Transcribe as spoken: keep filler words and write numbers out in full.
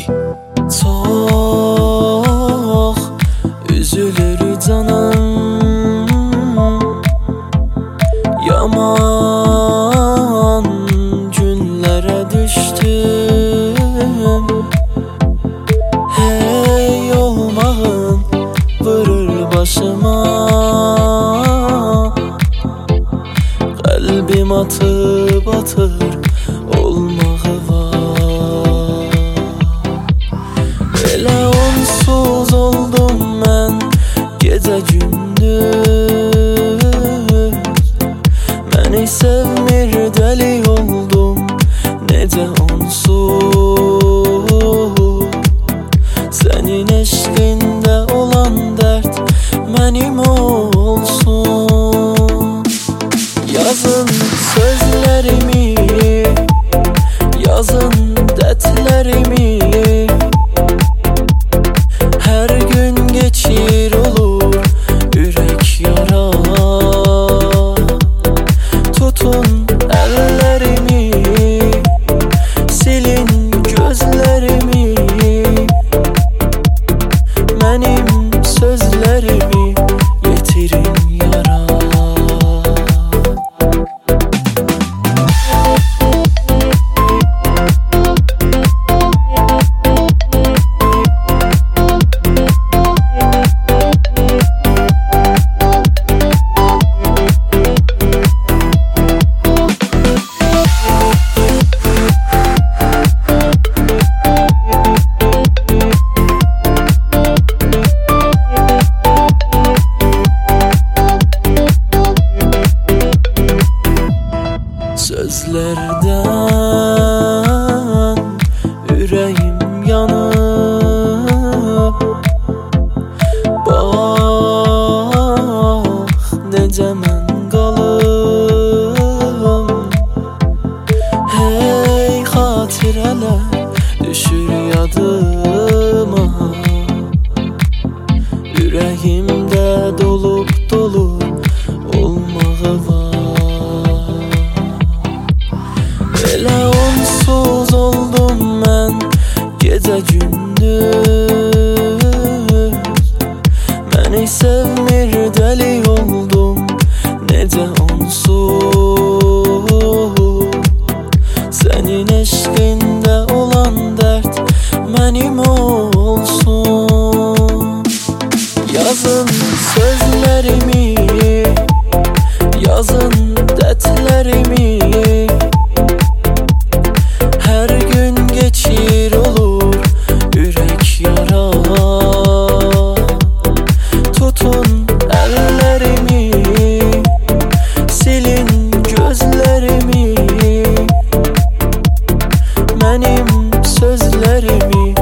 Çox üzülür canım, yaman günlərə düşdüm. Hey olmağın vurur başıma, qəlbim atıb atır olmağı var. Elə onsuz oldum mən gecə gündüz, məni sevmir dəli oldum necə onsuz. Sənin eşqində olan dərd mənim olsun. Yazın sözlərimi, yazın dərdlərimi, hər gün geçir olur ürək yara. Tutun əllərimi, silin gözlərimi, mənim sözlərimi yetirin yara. Sözlərdən ürəyim yanıb, bax necə mən qalım. Hey xatirələr düşür yadıma, ürəyimdə dolub dolub olmağı var. Elə onsuz oldum mən gecə gündüz, məni sevmir dəli oldum necə onsuz. Sənin eşqində olan dərd mənim olsun. Yazın sözlərimi, yazın dərdlərimi, hər gün geçir olur ürək yara. Tutun əllərimi, silin gözlərimi, mənim sözlərimi